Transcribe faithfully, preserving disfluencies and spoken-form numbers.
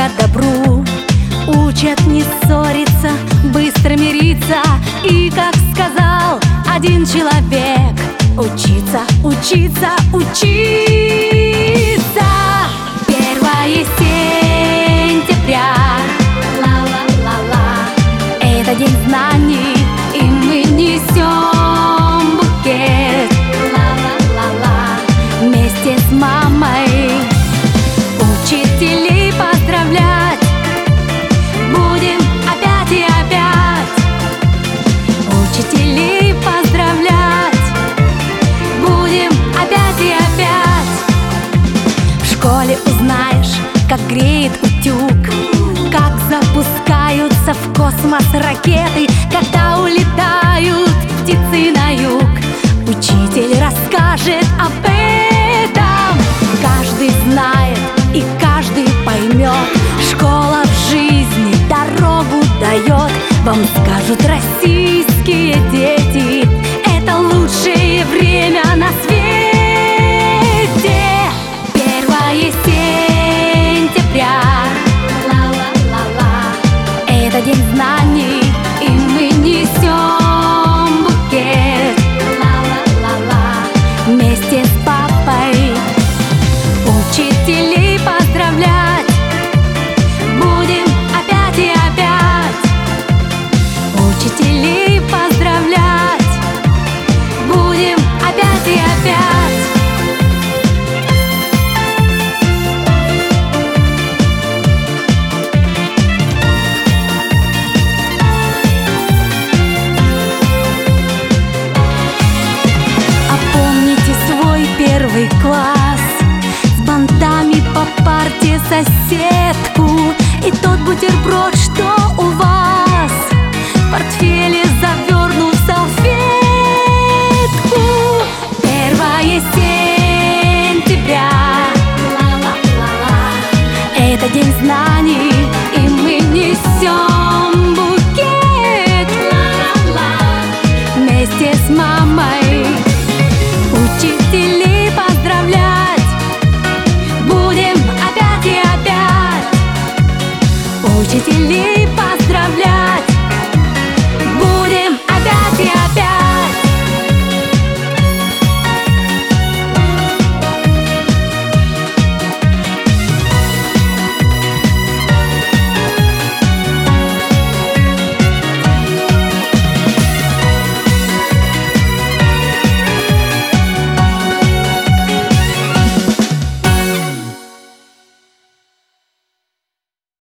учат добру, учат не ссориться, быстро мириться. И, как сказал один человек, учиться, учиться, учиться. Первое сентября, ла-ла-ла-ла, это день знаний, и мы несем букет, ла-ла-ла-ла, вместе с мамой. Учителей поздравлять будем опять и опять. Учителей поздравлять будем опять и опять. В школе узнаешь, как греет утюг, как запускаются в космос ракеты, когда улетают птицы на юг. Учитель расскажет об этом. Каждый знает и каждый поймет. Школа в жизни дорогу дает. Вам скажут российские дети, это лучшее время на свете. Первое сентября, ла-ла-ла-ла, это день знаний, и мы несем букет, ла-ла-ла-ла, вместе с папой. Учителей поздравлять будем опять и опять. Учителей поздравлять будем опять и опять. А помните свой первый класс, с бантами по парте соседку, и тот бутерброд, что у вас в портфеле завернут в салфетку. Первое сентября, ла-ла-ла-ла, это день знаний,